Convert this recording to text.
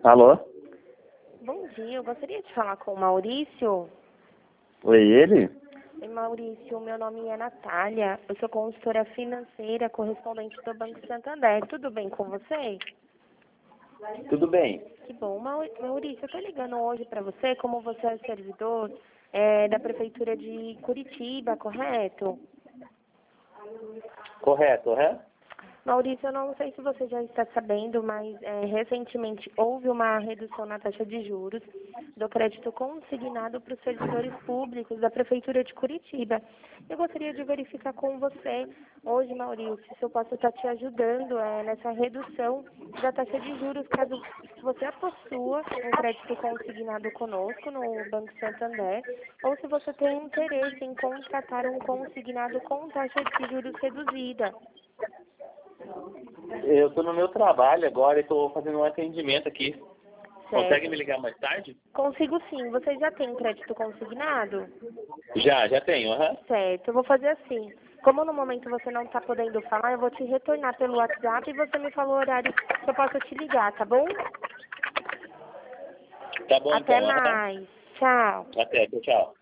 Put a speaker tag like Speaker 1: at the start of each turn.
Speaker 1: Alô?
Speaker 2: Bom dia, eu gostaria de falar com o Maurício.
Speaker 1: Oi, ele?
Speaker 2: Oi, Maurício, meu nome é Natália, eu sou consultora financeira, correspondente do Banco Santander. Tudo bem com você?
Speaker 1: Tudo bem.
Speaker 2: Que bom. Maurício, eu estou ligando hoje para você, como você é servidor da Prefeitura de Curitiba, correto?
Speaker 1: Correto, né?
Speaker 2: Maurício, eu não sei se você já está sabendo, mas recentemente houve uma redução na taxa de juros do crédito consignado para os servidores públicos da Prefeitura de Curitiba. Eu gostaria de verificar com você hoje, Maurício, se eu posso estar te ajudando nessa redução da taxa de juros, caso você possua um crédito consignado conosco no Banco Santander, ou se você tem interesse em contratar um consignado com taxa de juros reduzida.
Speaker 1: Eu tô no meu trabalho agora e tô fazendo um atendimento aqui. Consegue
Speaker 2: Certo.
Speaker 1: me ligar mais tarde?
Speaker 2: Consigo sim. Você já tem crédito consignado?
Speaker 1: Já tenho, aham.
Speaker 2: Certo. Eu vou fazer assim. Como no momento você não está podendo falar, eu vou te retornar pelo WhatsApp e você me falou o horário que eu posso te ligar, tá bom?
Speaker 1: Tá bom
Speaker 2: Até
Speaker 1: então, aham.
Speaker 2: mais. Tchau.
Speaker 1: Até, tchau.